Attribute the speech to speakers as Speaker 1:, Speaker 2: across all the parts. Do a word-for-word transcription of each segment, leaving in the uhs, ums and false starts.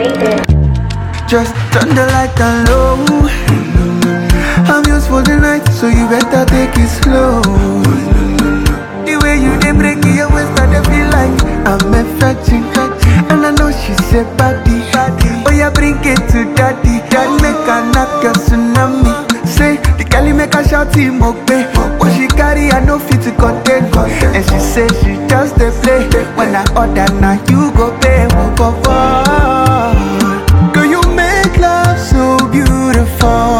Speaker 1: Just turn the light down low. I'm yours for the night, so you better take it slow. The way you dey break it, your waist, I dey feel like I'm a virgin. And I know she's a body. Oh yeah, bring it to daddy. Daddy make her knock your tsunami. Say, the girl make her shout him okay. What she carry, I know fit to contain. And she say she just dey play. When I order now, you go pay. One for four. Girl, you make love so beautiful.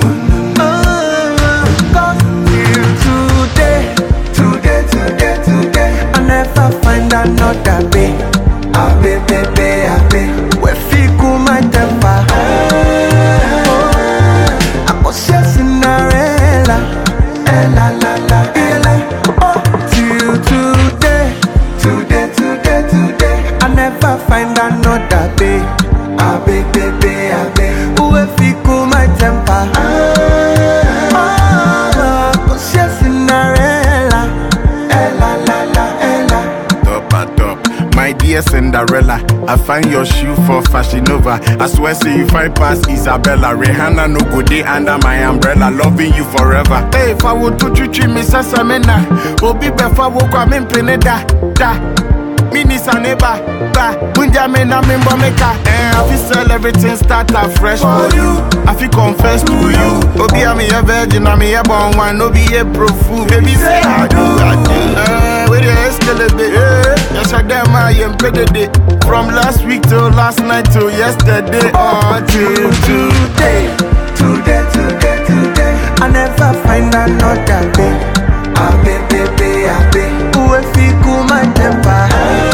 Speaker 1: Another babe, ah baby, baby, ah baby. We feel cool my temper. I'm obsessed Cinderella, Ella, la, la, Ella. Oh, till today, today, today, today. I never find another babe, ah baby, baby, ah baby. We feel cool my temper. I'm obsessed Cinderella, Ella, la, la, Ella.
Speaker 2: My dear Cinderella, I find your shoe for Fashion Nova. I swear, say you find past Isabella. Rihanna no go day under my umbrella, loving you forever. Hey, if I would to treat me, Sassamena, Obi Befa woke up in Pineda, da. Minis and neighbor, ba. Bunjamena, Mimba Meka. Eh, I feel sell everything, start afresh for you. I feel confess to you. Obi, I'm a virgin, I'm a born one, no be a pro fool. Baby, say I do, I do. Eh, where you escalate, eh? Yes, I damn, I am day. From last week till last night till yesterday. Oh, till
Speaker 1: today, today, today, today. I never find another day. Ah, baby, baby, ah, baby. Who will feel cool my temper?